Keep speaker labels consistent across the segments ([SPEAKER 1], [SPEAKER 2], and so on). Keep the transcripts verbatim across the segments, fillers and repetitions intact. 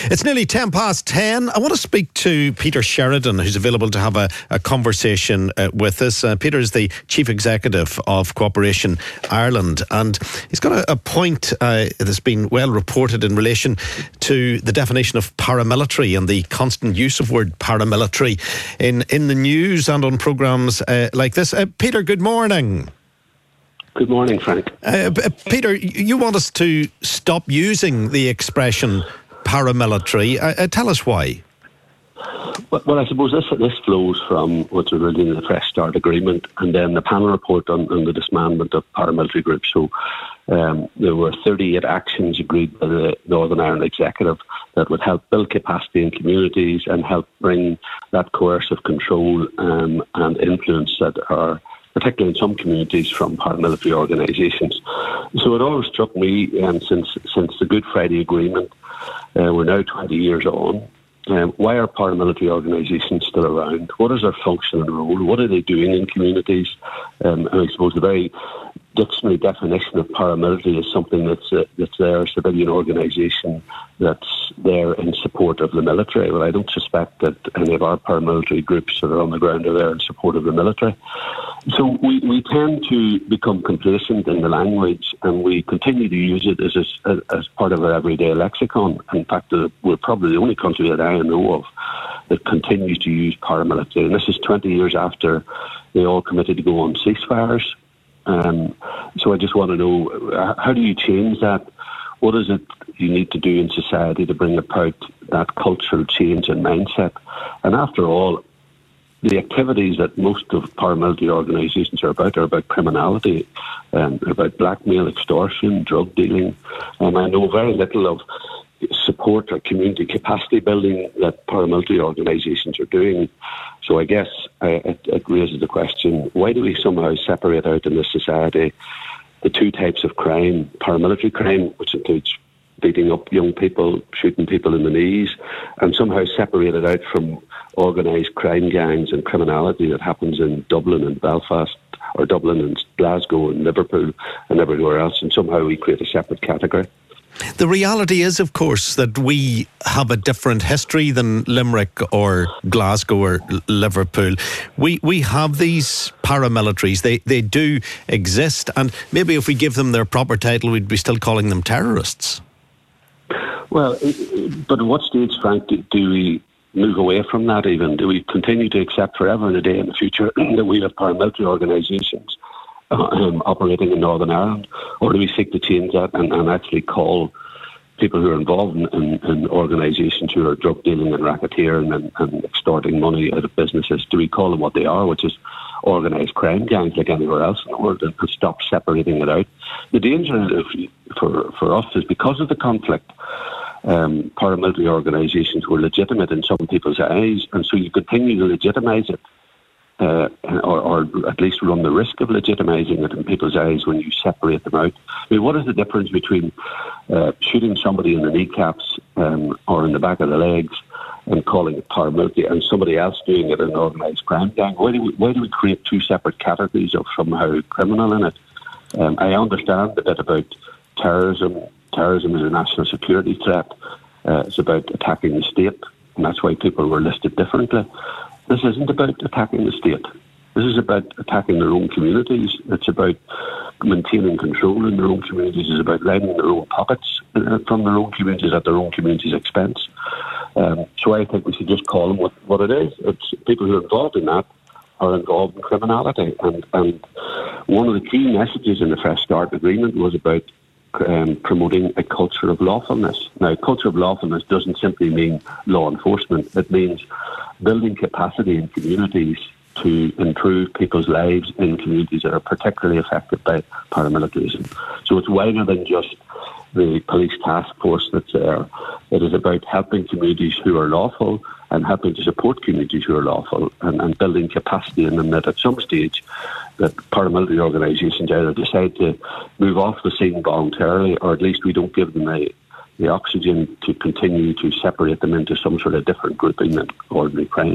[SPEAKER 1] It's nearly ten past ten. I want to speak to Peter Sheridan, who's available to have a, a conversation uh, with us. Uh, Peter is the Chief Executive of Cooperation Ireland, and he's got a, a point uh, that's been well reported in relation to the definition of paramilitary and the constant use of word paramilitary in, in the news and on programmes uh, like this. Uh, Peter, good morning.
[SPEAKER 2] Good morning, Frank.
[SPEAKER 1] Uh, Peter, you want us to stop using the expression paramilitary. Uh, uh, tell us why.
[SPEAKER 2] Well, well, I suppose this this flows from what's originally the Fresh Start Agreement and then the panel report on, on the dismantlement of paramilitary groups. So um, there were thirty-eight actions agreed by the Northern Ireland Executive that would help build capacity in communities and help bring that coercive control um, and influence that are particularly in some communities, from paramilitary organisations. So it always struck me, um, since since the Good Friday Agreement, uh, we're now twenty years on, um, why are paramilitary organisations still around? What is their function and role? What are they doing in communities? Um, and I suppose the very dictionary definition of paramilitary is something that's uh, that's there, a civilian organisation that's there in support of the military. Well, I don't suspect that any of our paramilitary groups that are on the ground are there in support of the military. So we, we tend to become complacent in the language, and we continue to use it as a, as part of our everyday lexicon. In fact, uh, we're probably the only country that I know of that continues to use paramilitary. And this is twenty years after they all committed to go on ceasefires. Um, so I just want to know, how do you change that? What is it you need to do in society to bring about that cultural change and mindset? And after all, the activities that most of paramilitary organisations are about are about criminality, um, about blackmail, extortion, drug dealing. And I know very little of support or community capacity building that paramilitary organisations are doing. So I guess uh, it, it raises the question, why do we somehow separate out in this society the two types of crime? Paramilitary crime, which includes beating up young people, shooting people in the knees, and somehow separate it out from organised crime gangs and criminality that happens in Dublin and Belfast, or Dublin and Glasgow and Liverpool and everywhere else, and somehow we create a separate category.
[SPEAKER 1] The reality is, of course, that we have a different history than Limerick or Glasgow or Liverpool. We we have these paramilitaries. They they do exist, and maybe if we give them their proper title, we'd be still calling them terrorists.
[SPEAKER 2] Well, but at what stage, Frank, do, do we move away from that even? Do we continue to accept forever and a day in the future that we have paramilitary organisations Um, operating in Northern Ireland, or do we seek to change that and, and actually call people who are involved in, in, in organisations who are drug dealing and racketeering and, and extorting money out of businesses, do we call them what they are, which is organised crime gangs like anywhere else in the world, and, and stop separating it out? The danger for, for us is because of the conflict, um, paramilitary organisations were legitimate in some people's eyes, and so you continue to legitimise it. Uh, or, or at least run the risk of legitimising it in people's eyes when you separate them out. I mean, what is the difference between uh, shooting somebody in the kneecaps um, or in the back of the legs and calling it paramilitary, and somebody else doing it in an organised crime gang? Why do we, why do we create two separate categories of somehow criminal in it? Um, I understand the bit about terrorism. Terrorism is a national security threat. Uh, it's about attacking the state, and that's why people were listed differently. This isn't about attacking the state. This is about attacking their own communities. It's about maintaining control in their own communities. It's about lining their own pockets uh, from their own communities at their own community's expense. Um, so I think we should just call them what, what it is. It's people who are involved in that are involved in criminality. And, and one of the key messages in the Fresh Start Agreement was about Um, promoting a culture of lawfulness. Now, a culture of lawfulness doesn't simply mean law enforcement. It means building capacity in communities to improve people's lives in communities that are particularly affected by paramilitarism. So it's wider than just the police task force that's there. It is about helping communities who are lawful and helping to support communities who are lawful, and, and building capacity in them that at some stage that paramilitary organisations either decide to move off the scene voluntarily, or at least we don't give them the, the oxygen to continue to separate them into some sort of different grouping than ordinary crime.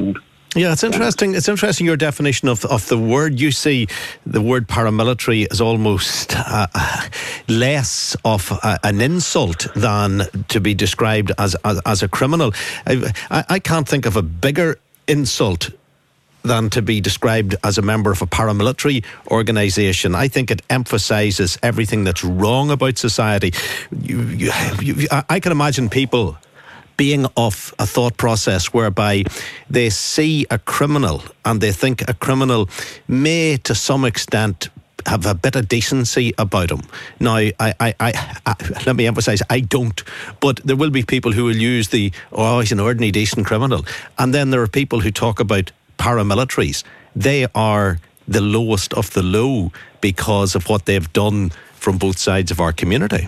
[SPEAKER 1] Yeah, it's interesting. It's interesting your definition of of the word. You see the word paramilitary as almost uh, less of a, an insult than to be described as as, as a criminal. I, I, I can't think of a bigger insult than to be described as a member of a paramilitary organisation. I think it emphasises everything that's wrong about society. You, you, you, I can imagine people being of a thought process whereby they see a criminal and they think a criminal may to some extent have a bit of decency about him. Now, I, I, I, I let me emphasise, I don't, but there will be people who will use the, oh, he's an ordinary decent criminal. And then there are people who talk about paramilitaries. They are the lowest of the low because of what they've done from both sides of our community.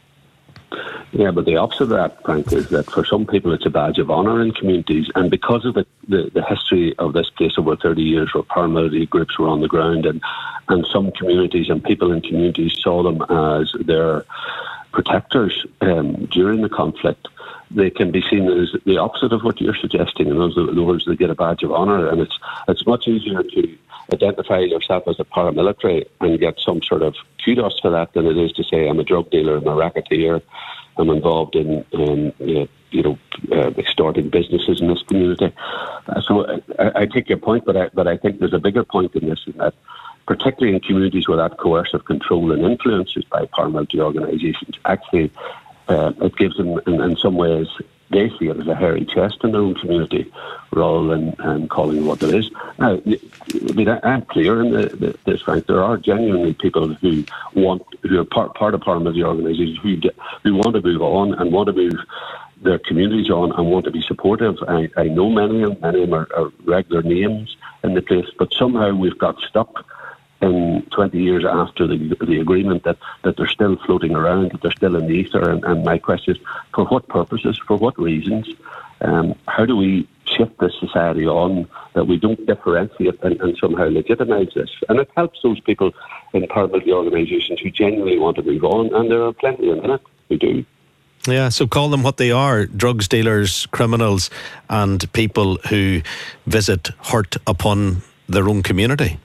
[SPEAKER 2] Yeah, but the opposite of that, Frank, is that for some people it's a badge of honour in communities, and because of the, the, the history of this place over thirty years where paramilitary groups were on the ground, and, and some communities and people in communities saw them as their protectors um, during the conflict, they can be seen as the opposite of what you're suggesting. In other words, they get a badge of honour, and it's it's much easier to identify yourself as a paramilitary and get some sort of kudos for that than it is to say I'm a drug dealer, I'm a racketeer, I'm involved in, in you know, uh, extorting businesses in this community. Uh, so I, I take your point, but I, but I think there's a bigger point in this, in that particularly in communities where that coercive control and influence is by paramilitary organisations, actually uh, it gives them, in, in some ways, they see it as a hairy chest in their own community rather than um, calling it what it is. Now, I mean, I, I'm clear in the, the, this, Frank. There are genuinely people who want, who are part, part of paramilitary organisations who, who want to move on and want to move their communities on and want to be supportive. I, I know many of them, many of them are, are regular names in the place, but somehow we've got stuck in twenty years after the the agreement that, that they're still floating around, that they're still in the ether. And, and my question is, for what purposes, for what reasons? Um, how do we shift this society on that we don't differentiate and, and somehow legitimise this? And it helps those people in paramilitary organisations who genuinely want to move on, and there are plenty in it who do.
[SPEAKER 1] Yeah, so call them what they are: drugs dealers, criminals, and people who visit hurt upon their own community.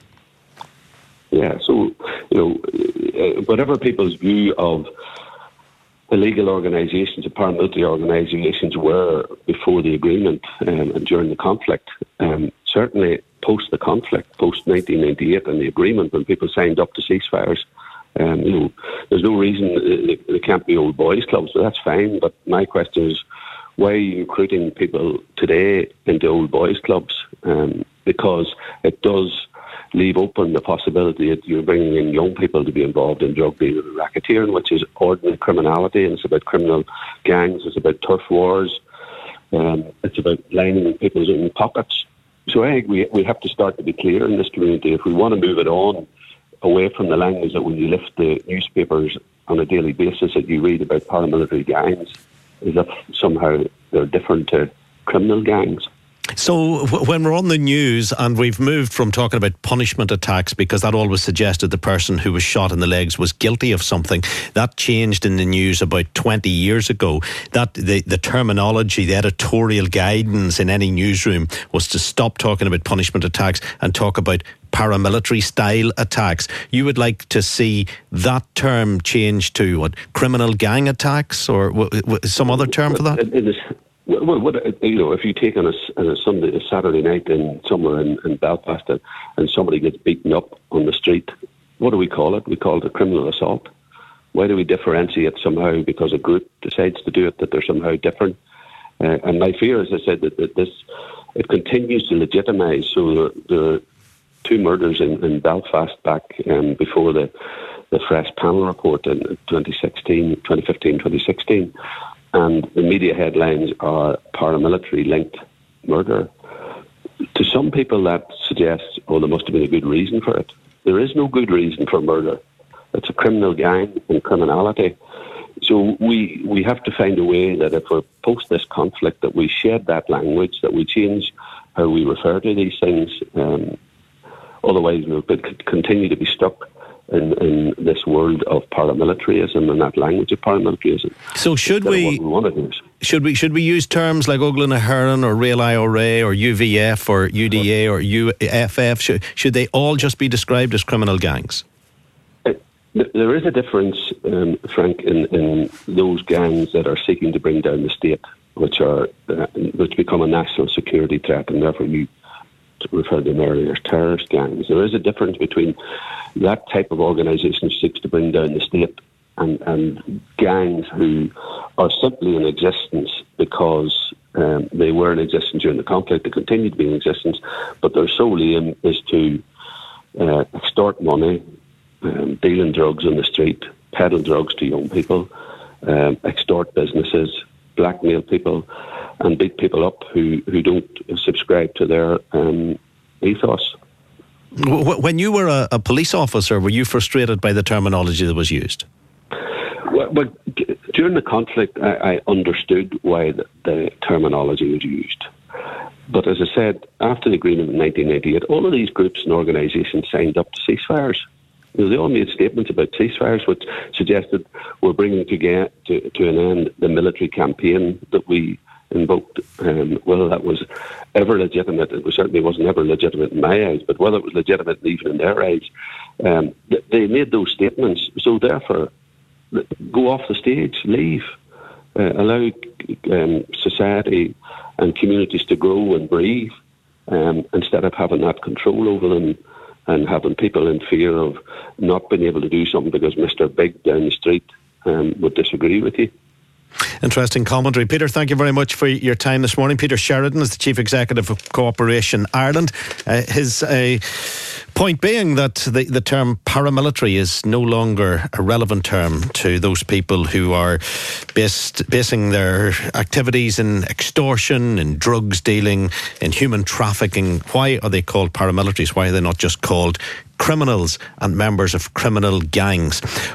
[SPEAKER 2] Yeah, so, you know, uh, whatever people's view of illegal organisations, and paramilitary organisations were before the agreement um, and during the conflict, um, certainly post the conflict, post nineteen ninety-eight and the agreement, when people signed up to ceasefires, um, you know, there's no reason there can't be old boys clubs, so that's fine. But my question is, why are you recruiting people today into old boys clubs? Um, because it does leave open the possibility that you're bringing in young people to be involved in drug dealing and racketeering, which is ordinary criminality, and it's about criminal gangs, it's about turf wars, um, it's about lining people's own pockets. So I think we, we have to start to be clear in this community if we want to move it on away from the language that when you lift the newspapers on a daily basis that you read about paramilitary gangs, is that somehow they're different to criminal gangs.
[SPEAKER 1] So when we're on the news and we've moved from talking about punishment attacks, because that always suggested the person who was shot in the legs was guilty of something, that changed in the news about twenty years ago. That the, the terminology, the editorial guidance in any newsroom was to stop talking about punishment attacks and talk about paramilitary style attacks. You would like to see that term changed to what, criminal gang attacks, or w- w- some other term for that?
[SPEAKER 2] It, it is, well, what, you know, if you take on a, on a Sunday, a Saturday night in somewhere in, in Belfast, and, and somebody gets beaten up on the street, what do we call it? We call it a criminal assault. Why do we differentiate somehow because a group decides to do it, that they're somehow different? Uh, and my fear, as I said, that, that this it continues to legitimise. So the two murders in, in Belfast back um, before the the Fresh panel report in twenty sixteen, twenty fifteen, twenty sixteen. And the media headlines are paramilitary-linked murder. To some people that suggests, oh, there must have been a good reason for it. There is no good reason for murder. It's a criminal gang and criminality. So we we have to find a way that if we're post this conflict, that we shed that language, that we change how we refer to these things. Um, otherwise, we'll continue to be stuck In, in this world of paramilitarism and that language of paramilitarism.
[SPEAKER 1] So should we,
[SPEAKER 2] what we want to do.
[SPEAKER 1] Should we should we use terms like Óglaigh na hÉireann or Réal I R A or U V F or U D A or U F F? Should, should they all just be described as criminal gangs?
[SPEAKER 2] There is a difference, um, Frank, in, in those gangs that are seeking to bring down the state, which are uh, which become a national security threat, and therefore you refer to them earlier as terrorist gangs. There is a difference between that type of organisation who seeks to bring down the state and, and gangs who are simply in existence because um, they were in existence during the conflict, they continue to be in existence, but their sole aim is to uh, extort money, Um, dealing drugs on the street, peddle drugs to young people, um, extort businesses, blackmail people, and beat people up who, who don't subscribe to their um, ethos.
[SPEAKER 1] When you were a, a police officer, were you frustrated by the terminology that was used?
[SPEAKER 2] Well, well during the conflict, I, I understood why the, the terminology was used. But as I said, after the agreement in nineteen ninety-eight, all of these groups and organisations signed up to ceasefires. You know, they all made statements about ceasefires which suggested we're bringing to, get, to, to an end the military campaign that we invoked. Um, whether that was ever legitimate, it was, certainly wasn't ever legitimate in my eyes, but whether it was legitimate even in their eyes, um, they made those statements. So therefore, go off the stage, leave, uh, allow um, society and communities to grow and breathe, um, instead of having that control over them and having people in fear of not being able to do something because Mister Big down the street um, would disagree with you.
[SPEAKER 1] Interesting commentary. Peter, thank you very much for your time this morning. Peter Sheridan is the Chief Executive of Cooperation Ireland. Uh, his uh, point being that the, the term paramilitary is no longer a relevant term to those people who are based, basing their activities in extortion, in drugs dealing, in human trafficking. Why are they called paramilitaries? Why are they not just called criminals and members of criminal gangs?